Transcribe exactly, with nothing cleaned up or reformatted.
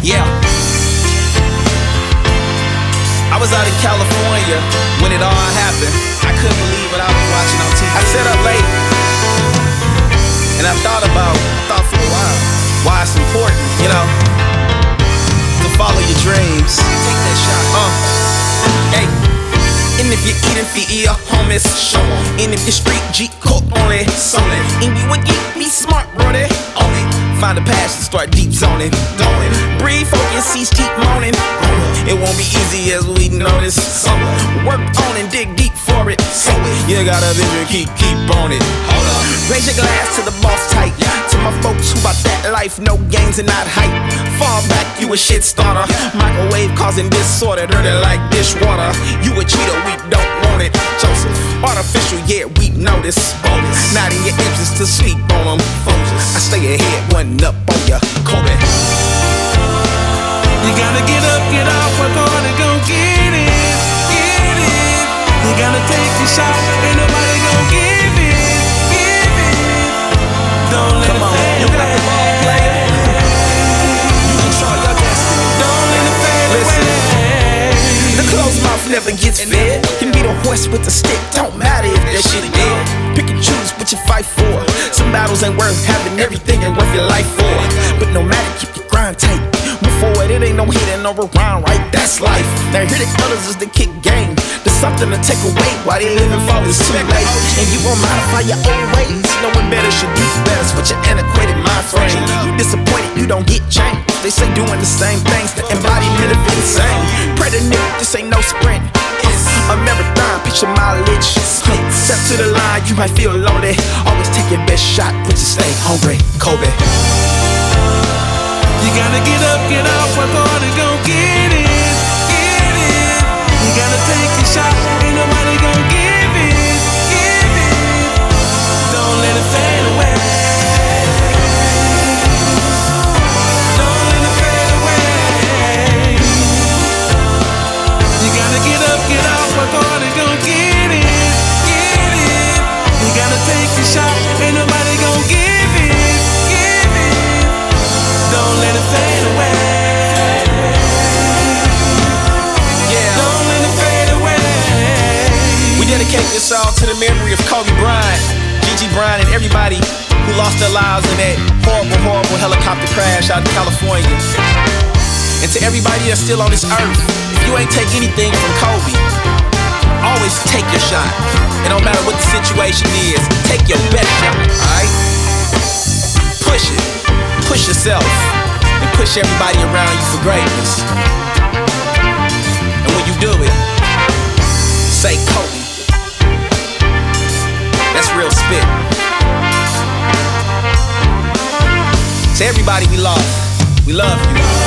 Yeah. I was out in California when it all happened. I couldn't believe what I was watching on T V. I sat up late and I thought about, I thought for a while, why it's important, you know, to follow your dreams. Take that shot. Uh, hey. And if you're eating for your homies, show 'em. And if you're street G cook on it, so it. And you would get me smart, brother, on it. Find a passion, start deep zoning, going. Breathe, focus, cease, keep moaning. It won't be easy as we notice. So work on and dig deep for it. So you got a vision, keep, keep on it. Hold up. Raise your glass to the boss tight. To my folks who bout that life, no games and not hype. Fall back, you a shit starter. Microwave causing disorder, dirty like dishwater. You a cheater, we don't want it. Joseph, artificial, yeah, we know this. Bonus, not in your interest to sleep on them. I stay ahead, one up on ya, Kobe. You gotta get up, get off, work hard and go get it, get it. You gotta take your shot, ain't nobody gon' give it, give it. Don't let Come it on, fade you got the ball, player. You control your destiny. Don't let it fade Listen. away. The closed mouth never gets fed. Can be the horse with the stick, don't matter if that shit dead. Pick and choose what you fight for. Some battles ain't worth having, everything ain't worth your life for. But no matter, keep your grind tight. Move forward, it ain't no hitting or around, right? That's life. Now here the others is the kick game. There's something to take away while they living for this too late. And you gon' modify your own ways. Knowing better should be better. Switch your antiquated mind frame. You disappointed, you don't get changed. They say doing the same things, the embodiment of insane. Pray to nigga, this ain't no sprint. It's a marathon, picture mileage. Step to the line, you might feel lonely. Always take your best shot, but you stay hungry. Kobe. You gotta get up, get off, work hard and go get it, get it. You gotta take your shot, ain't nobody gon' give it, give it. Don't let it fade away. Don't let it fade away. You gotta get up, get off, work hard and go get it, get it. You gotta take your shot, ain't nobody gon' give it, give it. Don't let it fade away. Yeah. Don't let it fade away. We dedicate this song to the memory of Kobe Bryant, Gigi Bryant, and everybody who lost their lives in that horrible, horrible helicopter crash out in California. And to everybody that's still on this earth, if you ain't take anything from Kobe, always take your shot. It don't matter what the situation is, take your best shot, alright? Push it, push yourself, and push everybody around you for greatness. And when you do it, say Kobe. That's real spit. To everybody we lost, we love you.